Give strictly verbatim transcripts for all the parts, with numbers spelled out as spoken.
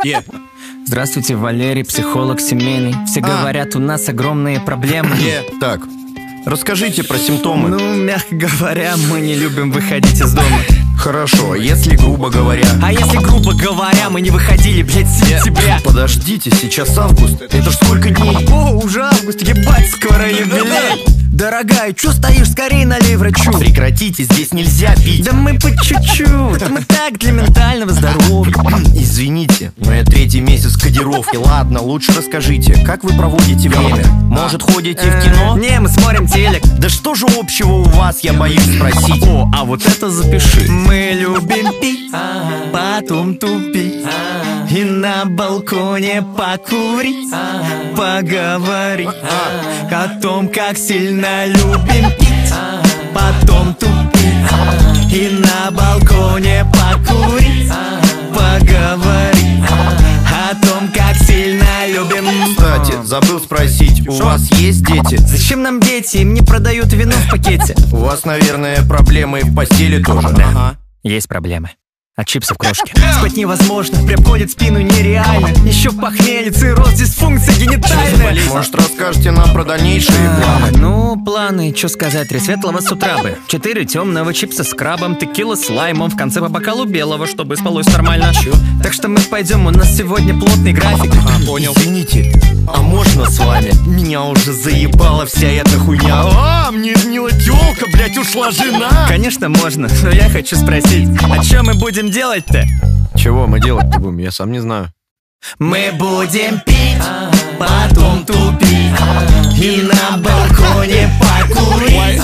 Yeah. Здравствуйте, Валерий, психолог семейный. Все А. говорят, у нас огромные проблемы. Yeah. Так, расскажите про симптомы. Ну, мягко говоря, мы не любим выходить из дома. Хорошо, если грубо говоря. А если, грубо говоря, мы не выходили, блядь, с сентября. Подождите, сейчас август. Это ж сколько дней? О, уже август, ебать, скоро юбилей. Дорогая, чё стоишь, скорее налей врачу. Прекратите, здесь нельзя пить. Да мы по чуть-чуть, мы так для ментального здоровья. Извините, но я третий месяц кодировки. Ладно, лучше расскажите, как вы проводите время? Может, ходите в кино? Не, мы смотрим телек. Да что же общего у вас, я боюсь спросить. О, а вот это запиши. Мы любим пить, потом тупить, и на балконе покурить, поговорить о том, как сильно любим пить, потом тупить, и на балконе покурить, поговорить о том, как сильно любим. Кстати, забыл спросить, у вас есть дети? Зачем нам дети? Им не продают вино в пакете. У вас, наверное, проблемы в постели тоже. Да, есть проблемы. От чипсов крошки. Спать невозможно, прям колет спину нереально. Еще похмелье, цирроз, дисфункция генитальная. Может, расскажете нам про дальнейшие планы? Ну, планы, что сказать, три светлого с утра бы. Четыре темного, чипса с крабом, текила с лаймом, в конце по бокалу белого, чтобы спалось нормально. Чё? Так что мы пойдем, у нас сегодня плотный график. А, понял. Извините, а можно с вами? Меня уже заебала вся эта хуйня. А, мне изменила тёлка, блять, ушла жена. Конечно, можно, но я хочу спросить, а что мы будем делать-то? Чего мы делать-то будем? Я сам не знаю. Мы будем пить, потом тупить, и на балконе покурить,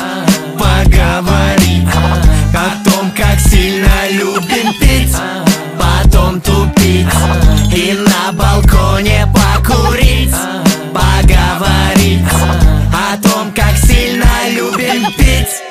поговорить о том, как сильно любим пить, потом тупить, и на балконе покурить, поговорить о том, как сильно любим пить.